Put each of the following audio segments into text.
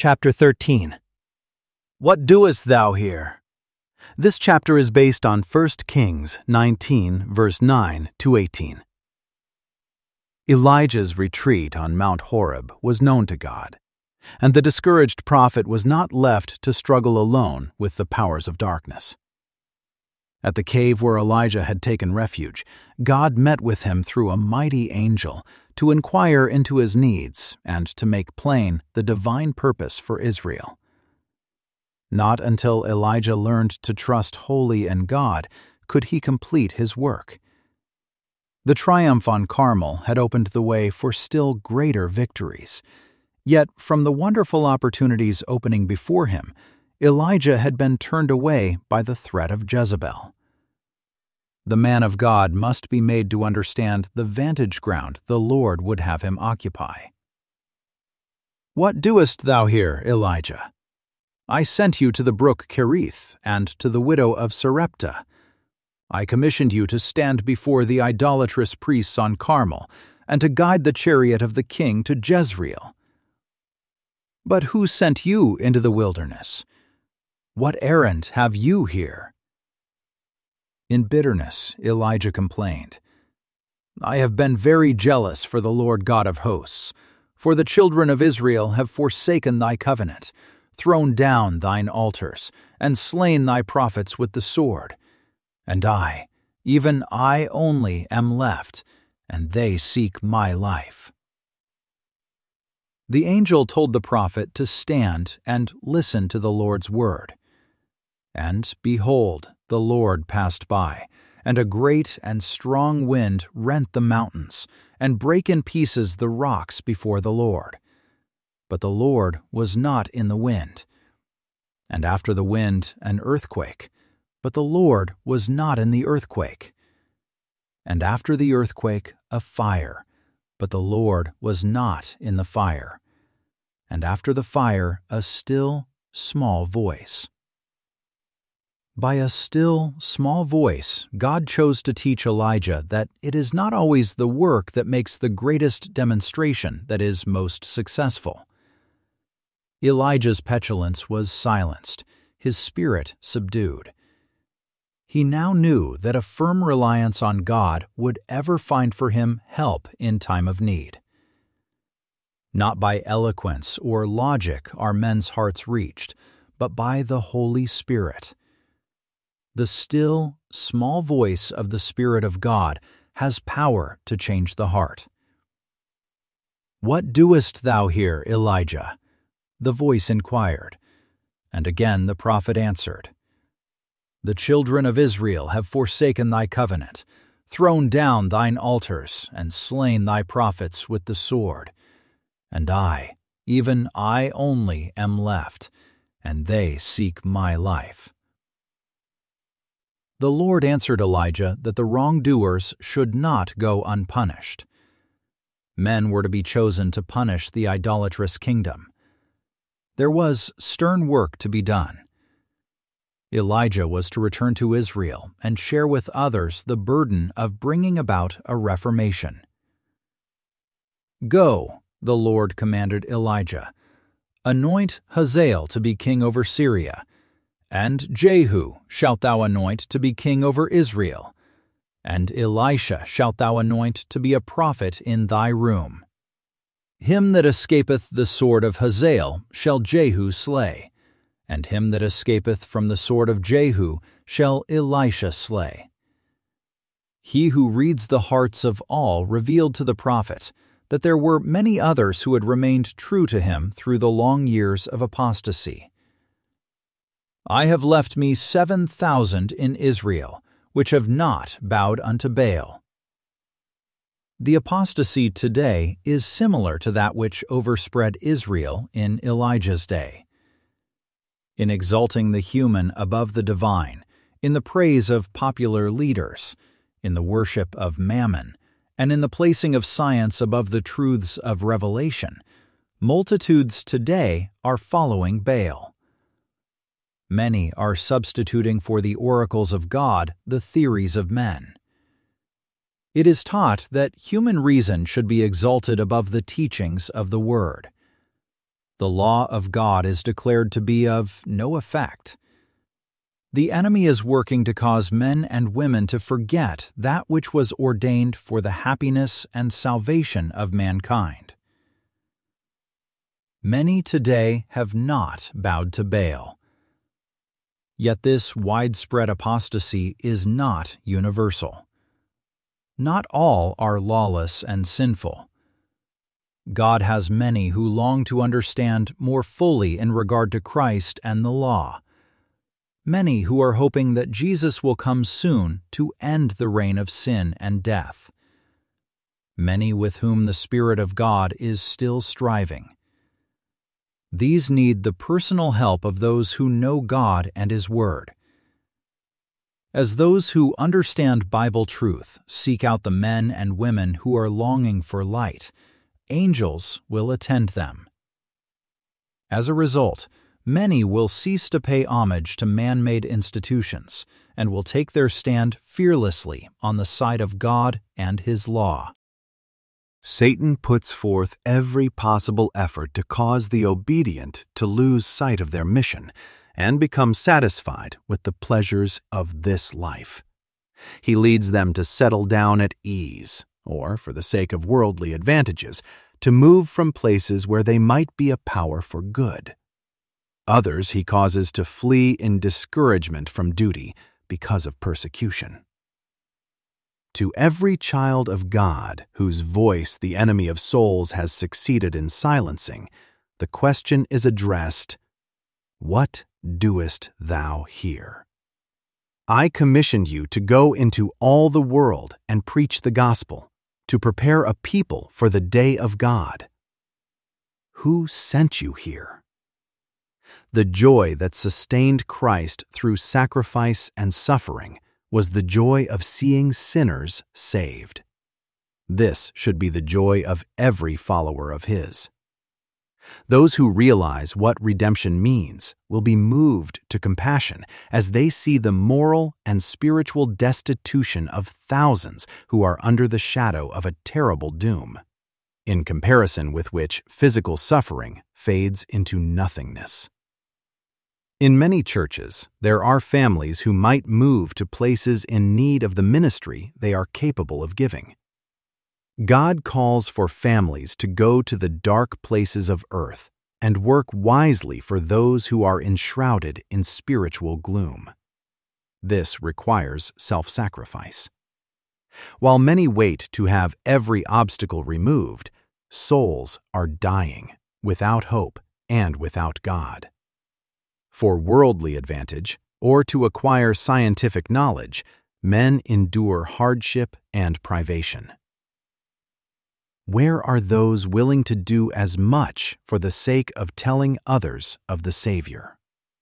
Chapter 13. What doest thou here? This chapter is based on 1 Kings 19, verse 9 to 18. Elijah's retreat on Mount Horeb was known to God, and the discouraged prophet was not left to struggle alone with the powers of darkness. At the cave where Elijah had taken refuge, God met with him through a mighty angel to inquire into his needs and to make plain the divine purpose for Israel. Not until Elijah learned to trust wholly in God could he complete his work. The triumph on Carmel had opened the way for still greater victories. Yet, from the wonderful opportunities opening before him, Elijah had been turned away by the threat of Jezebel. The man of God must be made to understand the vantage ground the Lord would have him occupy. What doest thou here, Elijah? I sent you to the brook Kerith and to the widow of Sarepta. I commissioned you to stand before the idolatrous priests on Carmel and to guide the chariot of the king to Jezreel. But who sent you into the wilderness? What errand have you here? In bitterness, Elijah complained, I have been very jealous for the Lord God of hosts, for the children of Israel have forsaken thy covenant, thrown down thine altars, and slain thy prophets with the sword. And I, even I only, am left, and they seek my life. The angel told the prophet to stand and listen to the Lord's word. And behold, the Lord passed by, and a great and strong wind rent the mountains, and brake in pieces the rocks before the Lord. But the Lord was not in the wind. And after the wind, an earthquake, but the Lord was not in the earthquake. And after the earthquake, a fire, but the Lord was not in the fire. And after the fire, a still, small voice. By a still, small voice, God chose to teach Elijah that it is not always the work that makes the greatest demonstration that is most successful. Elijah's petulance was silenced, his spirit subdued. He now knew that a firm reliance on God would ever find for him help in time of need. Not by eloquence or logic are men's hearts reached, but by the Holy Spirit. The still, small voice of the Spirit of God has power to change the heart. What doest thou here, Elijah? The voice inquired, and again the prophet answered, The children of Israel have forsaken thy covenant, thrown down thine altars, and slain thy prophets with the sword. And I, even I only, am left, and they seek my life. The Lord answered Elijah that the wrongdoers should not go unpunished. Men were to be chosen to punish the idolatrous kingdom. There was stern work to be done. Elijah was to return to Israel and share with others the burden of bringing about a reformation. Go, the Lord commanded Elijah, anoint Hazael to be king over Syria, and Jehu shalt thou anoint to be king over Israel, and Elisha shalt thou anoint to be a prophet in thy room. Him that escapeth the sword of Hazael shall Jehu slay, and him that escapeth from the sword of Jehu shall Elisha slay. He who reads the hearts of all revealed to the prophet that there were many others who had remained true to him through the long years of apostasy. I have left me 7,000 in Israel, which have not bowed unto Baal. The apostasy today is similar to that which overspread Israel in Elijah's day. In exalting the human above the divine, in the praise of popular leaders, in the worship of mammon, and in the placing of science above the truths of revelation, multitudes today are following Baal. Many are substituting for the oracles of God the theories of men. It is taught that human reason should be exalted above the teachings of the Word. the law of God is declared to be of no effect. The enemy is working to cause men and women to forget that which was ordained for the happiness and salvation of mankind. Many today have not bowed to Baal. Yet this widespread apostasy is not universal. Not all are lawless and sinful. God has many who long to understand more fully in regard to Christ and the law. Many who are hoping that Jesus will come soon to end the reign of sin and death. Many with whom the Spirit of God is still striving. These need the personal help of those who know God and His Word. As those who understand Bible truth seek out the men and women who are longing for light, angels will attend them. As a result, many will cease to pay homage to man-made institutions and will take their stand fearlessly on the side of God and His law. Satan puts forth every possible effort to cause the obedient to lose sight of their mission and become satisfied with the pleasures of this life. He leads them to settle down at ease, or, for the sake of worldly advantages, to move from places where they might be a power for good. Others he causes to flee in discouragement from duty because of persecution. To every child of God whose voice the enemy of souls has succeeded in silencing, the question is addressed, "What doest thou here?" I commissioned you to go into all the world and preach the gospel, to prepare a people for the day of God. Who sent you here? The joy that sustained Christ through sacrifice and suffering was the joy of seeing sinners saved. This should be the joy of every follower of His. Those who realize what redemption means will be moved to compassion as they see the moral and spiritual destitution of thousands who are under the shadow of a terrible doom, in comparison with which physical suffering fades into nothingness. In many churches, there are families who might move to places in need of the ministry they are capable of giving. God calls for families to go to the dark places of earth and work wisely for those who are enshrouded in spiritual gloom. This requires self-sacrifice. While many wait to have every obstacle removed, souls are dying without hope and without God. For worldly advantage, or to acquire scientific knowledge, men endure hardship and privation. Where are those willing to do as much for the sake of telling others of the Savior?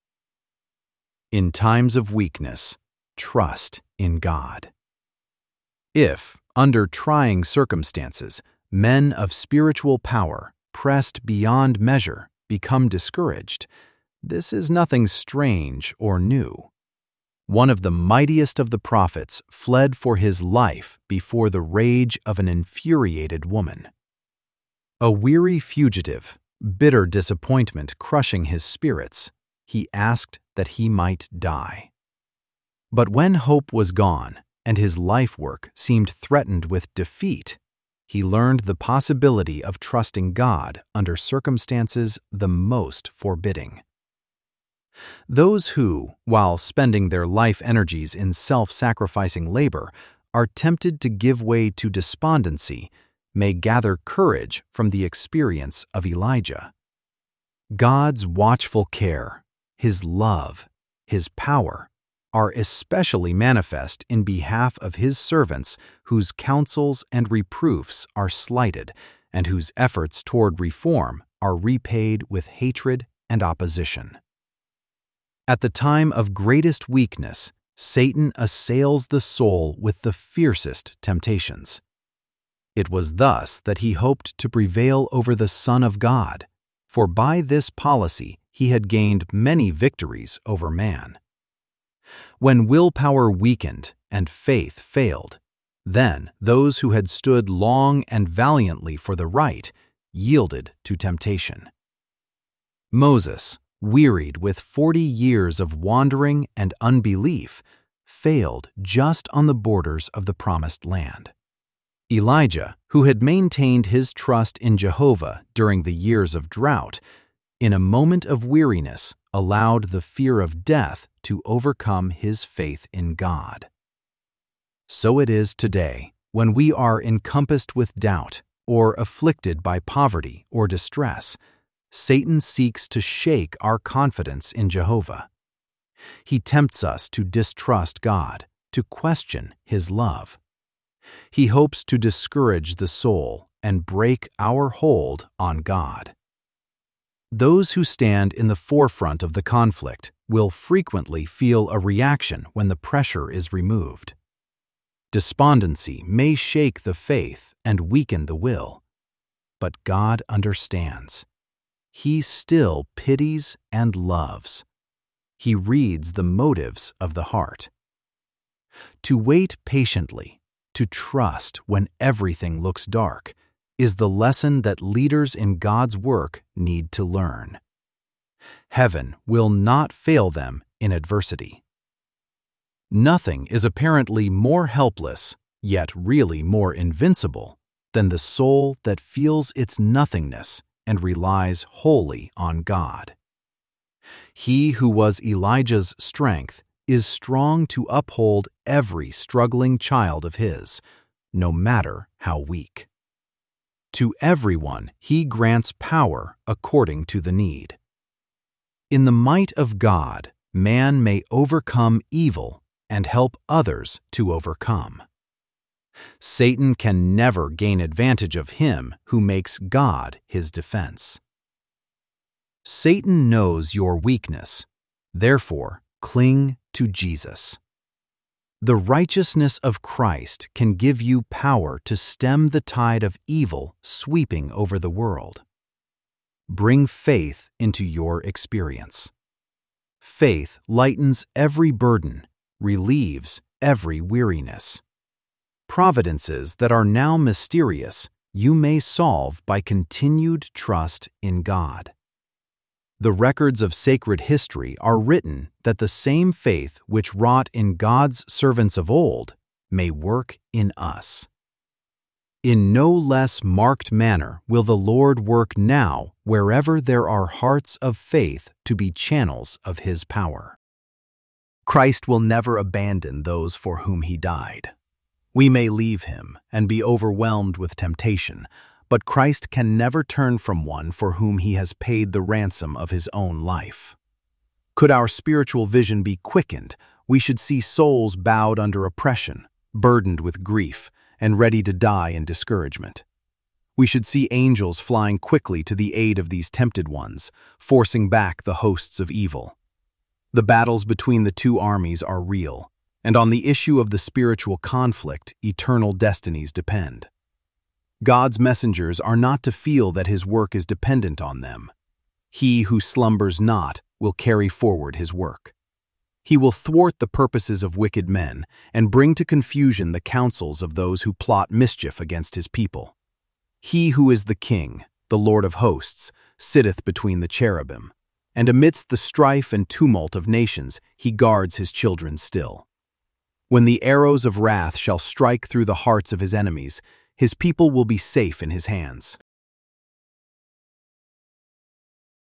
In times of weakness, trust in God. If, under trying circumstances, men of spiritual power, pressed beyond measure, become discouraged, this is nothing strange or new. One of the mightiest of the prophets fled for his life before the rage of an infuriated woman. A weary fugitive, bitter disappointment crushing his spirits, he asked that he might die. But when hope was gone and his life work seemed threatened with defeat, he learned the possibility of trusting God under circumstances the most forbidding. Those who, while spending their life energies in self-sacrificing labor, are tempted to give way to despondency, may gather courage from the experience of Elijah. God's watchful care, His love, His power, are especially manifest in behalf of His servants whose counsels and reproofs are slighted and whose efforts toward reform are repaid with hatred and opposition. At the time of greatest weakness, Satan assails the soul with the fiercest temptations. It was thus that he hoped to prevail over the Son of God, for by this policy he had gained many victories over man. When willpower weakened and faith failed, then those who had stood long and valiantly for the right yielded to temptation. Moses, wearied with 40 years of wandering and unbelief, failed just on the borders of the Promised Land. Elijah, who had maintained his trust in Jehovah during the years of drought, in a moment of weariness allowed the fear of death to overcome his faith in God. So it is today, when we are encompassed with doubt or afflicted by poverty or distress, Satan seeks to shake our confidence in Jehovah. He tempts us to distrust God, to question His love. He hopes to discourage the soul and break our hold on God. Those who stand in the forefront of the conflict will frequently feel a reaction when the pressure is removed. Despondency may shake the faith and weaken the will, but God understands. He still pities and loves. He reads the motives of the heart. To wait patiently, to trust when everything looks dark, is the lesson that leaders in God's work need to learn. Heaven will not fail them in adversity. Nothing is apparently more helpless, yet really more invincible, than the soul that feels its nothingness and relies wholly on God. He who was Elijah's strength is strong to uphold every struggling child of his, no matter how weak. To everyone he grants power according to the need. In the might of God, man may overcome evil and help others to overcome. Satan can never gain advantage of him who makes God his defense. Satan knows your weakness, therefore cling to Jesus. The righteousness of Christ can give you power to stem the tide of evil sweeping over the world. Bring faith into your experience. Faith lightens every burden, relieves every weariness. Providences that are now mysterious you may solve by continued trust in God. The records of sacred history are written that the same faith which wrought in God's servants of old may work in us. In no less marked manner will the Lord work now wherever there are hearts of faith to be channels of His power. Christ will never abandon those for whom He died. We may leave Him and be overwhelmed with temptation, but Christ can never turn from one for whom He has paid the ransom of His own life. Could our spiritual vision be quickened, we should see souls bowed under oppression, burdened with grief, and ready to die in discouragement. We should see angels flying quickly to the aid of these tempted ones, forcing back the hosts of evil. The battles between the two armies are real, and on the issue of the spiritual conflict, eternal destinies depend. God's messengers are not to feel that His work is dependent on them. He who slumbers not will carry forward His work. He will thwart the purposes of wicked men and bring to confusion the counsels of those who plot mischief against His people. He who is the King, the Lord of hosts, sitteth between the cherubim, and amidst the strife and tumult of nations He guards His children still. When the arrows of wrath shall strike through the hearts of His enemies, His people will be safe in His hands.